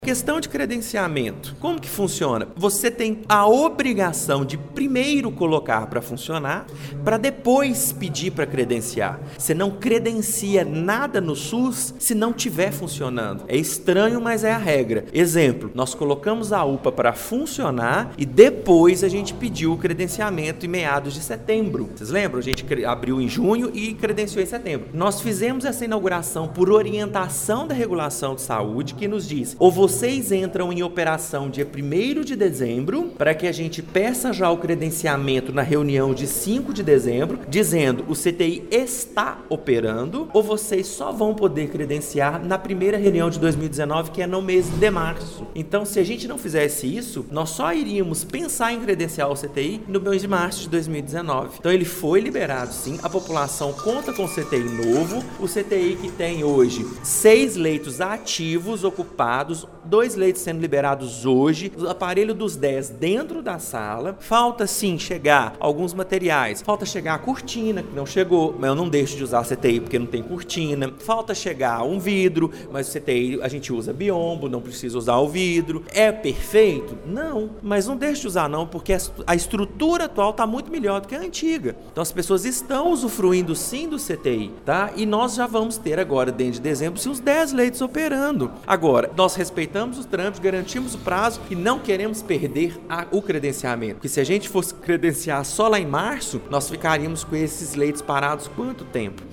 Questão de credenciamento. Como que funciona? Você tem a obrigação de primeiro colocar para funcionar, para depois pedir para credenciar. Você não credencia nada no SUS se não estiver funcionando. É estranho, mas é a regra. Exemplo, nós colocamos a UPA para funcionar e depois a gente pediu o credenciamento em meados de setembro. Vocês lembram? A gente abriu em junho e credenciou em setembro. Nós fizemos essa inauguração por orientação da regulação de saúde que nos diz, ou vocês entram em operação dia 1º de dezembro, para que a gente peça já o credenciamento na reunião de 5 de dezembro, dizendo o CTI está operando, ou vocês só vão poder credenciar na primeira reunião de 2019, que é no mês de março. Então, se a gente não fizesse isso, nós só iríamos pensar em credenciar o CTI no mês de março de 2019. Então, ele foi liberado sim, a população conta com o CTI novo, o CTI que tem hoje 6 leitos ativos ocupados, 2 leitos sendo liberados hoje, o aparelho dos 10 dentro da sala. Falta sim chegar alguns materiais, falta chegar a cortina, que não chegou, mas eu não deixo de usar a CTI porque não tem cortina. Falta chegar um vidro, mas o CTI a gente usa biombo, não precisa usar o vidro. É perfeito? Não, mas não deixo de usar não, porque a estrutura atual está muito melhor do que a antiga. Então as pessoas estão usufruindo sim do CTI, tá? E nós já vamos ter agora, dentro de dezembro, sim, os 10 leitos operando. Agora, nós respeitamos os trâmites, garantimos o prazo e não queremos perder o credenciamento. Porque se a gente fosse credenciar só lá em março, nós ficaríamos com esses leitos parados quanto tempo?